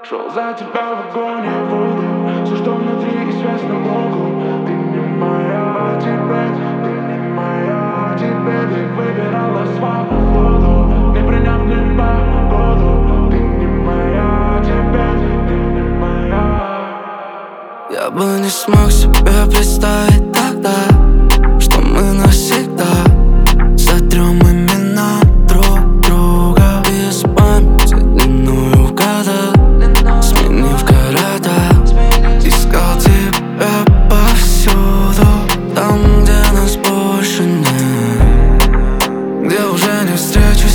Шел за тебя в огонь и воду. Все, что внутри, известно Богу. Ты не моя теперь, ты не моя теперь. Ты выбирала свободу, не приняв ни погоду. Ты не моя теперь, ты не моя. Я бы не смог себе представить тогда, что мы навсегда сотрем имена друг друга из памяти длиною года, сменив города. Искал тебя повсюду, там, где нас больше нет, где уже не встречу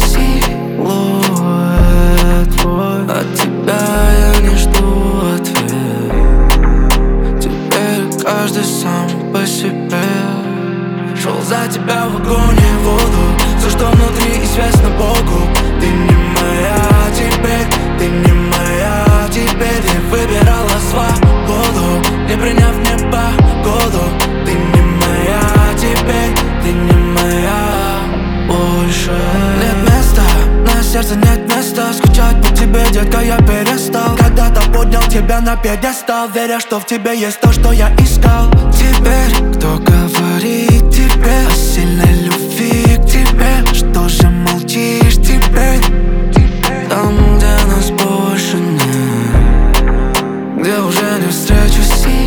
силуэт твой. От тебя я не жду ответ, теперь каждый сам по себе. Шел за тебя в огонь и воду. Все, что внутри, известно Богу. Ты не моя теперь, ты не моя теперь. Ты выбирала свободу, не приняв ни погоду. Ты не моя теперь, ты не моя больше. Нет места, на сердце нет места. Скучать по тебе, детка, я перестал. Когда-то поднял тебя на пьедестал, веря, что в тебе есть то, что я искал. Теперь кто говорит тебе о сильной любви к тебе? Что же молчишь теперь? Там, где нас больше нет, где уже не встречу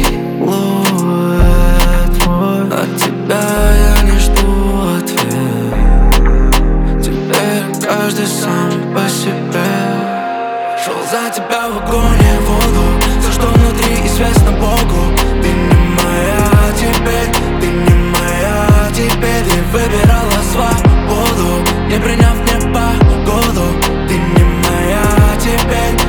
силуэт твой. От тебя я не жду ответ, теперь каждый сам по себе. Шел за тебя в огонь и воду. Все, что внутри, известно Богу. Ты не моя теперь, ты не моя теперь. Ты выбирала свободу, не приняв ни погоду. Ты не моя теперь,